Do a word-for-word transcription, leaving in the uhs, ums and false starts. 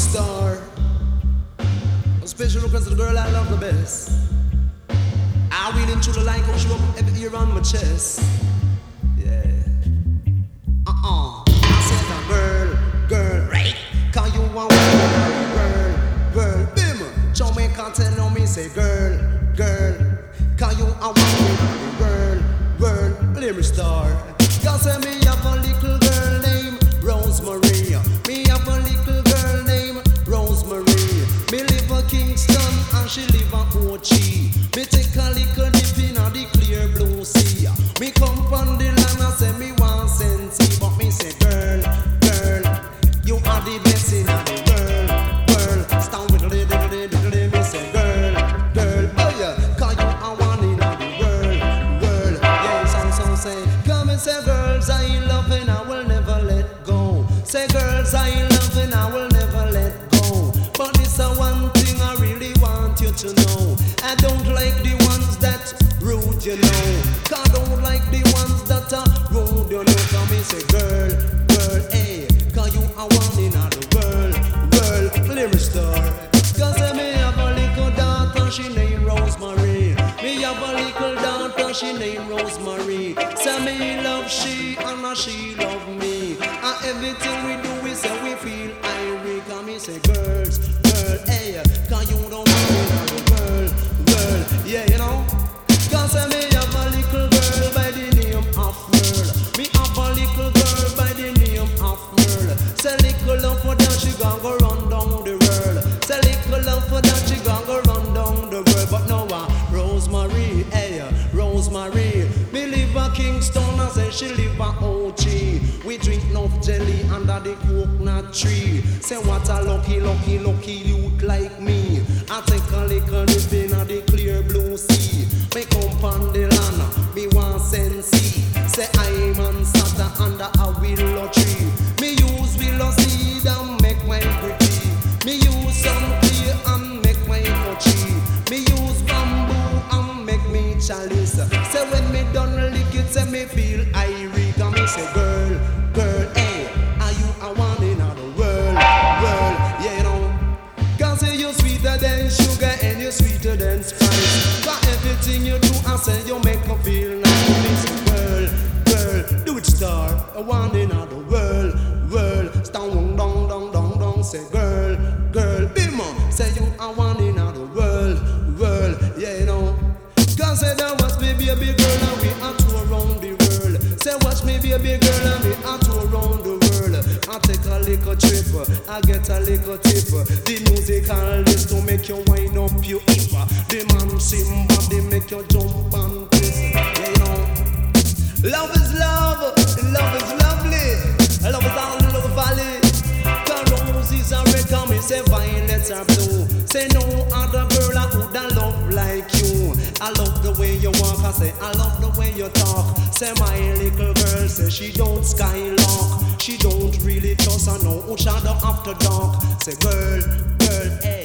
star. A special request to the girl I love the best. I read into the line, cause you up every ear on my chest. Yeah. Uh-uh. I said a girl, girl, right? Cause you want girl, girl, bim. Jamaica tell on me, say girl, girl. Cause you are one girl, girl, let me star. Cause say me have a little girl named Rosemary. Me have a little girl named Rosemary. Me live in Kingston and she live in Ochi. Me take a little dip in the clear blue sea. Me come from the land and say me want sense. But me say girl, girl, you are the best in the world. Girl, stand with the little, little, little, me say girl, girl, oh yeah. Cause you are one in the world, world. Yeah, some some say, come and say girls I love and I will never let go. Say girls I love and I will never let go. But this a one thing I really want you to know. I don't like the ones that rude, you know. Cause I don't like the ones that are rude, you know. Cause me say girl, girl, hey. Cause you are one in the world, world, let me start. Cause I me have a little daughter, she named Rosemary. Me have a little daughter, she named Rosemary. Say me love she and she love me. And everything we do we say we feel irate. Cause me say girls, girl, hey. Cause you don't want me in the world, world, yeah, you know. Cause I me have a little girl by the name of Merle. Me have a little girl by the name of Merle. Say little love for that she gon' go run down the world. Say little love for that she gon' go run down the world. But now uh, Rosemary, hey, Rosemary. Me live in Kingston and say she live in Ochi. We drink enough jelly under the coconut tree. Say what a lucky, lucky, lucky youth like me. I take a little dip in the clear blue sea. Me come from the land, me want sense. Say I'm on Sata under a willow tree. Me use willow seed and make my pretty. Me use some clay and make my mochi. Me use bamboo and make me chalice. Say when me done lick it, say me feel irie. Cause me say girl, girl, hey, are you a one in the world, world, yeah, you know. Cause say you're sweeter than sugar and you're sweeter than spice. Cause everything you do, I say you make me feel nice. Me say girl, girl, do it star, a one in the world, world. Stand down, down, down, down, say girl, girl, be more. Say you are one in the world, world, yeah, you know. Cause say that watch me be a big girl and we are two around the world. Say watch me be a big girl and we are two around the world. I take a little trip, I get a little tip. The musicalist to make you wind up your hip. The man Simba, they make you jump and twist. Yeah, you know. Love is love, love is lovely. Love is all in the valley. The roses are red, come and say violets are blue. Say no other girl I would love like you. I love the way you walk, I say I love the way you talk. Say my little girl, say she don't skylark. She don't really trust, I know shadow after dark. Say girl, girl, hey.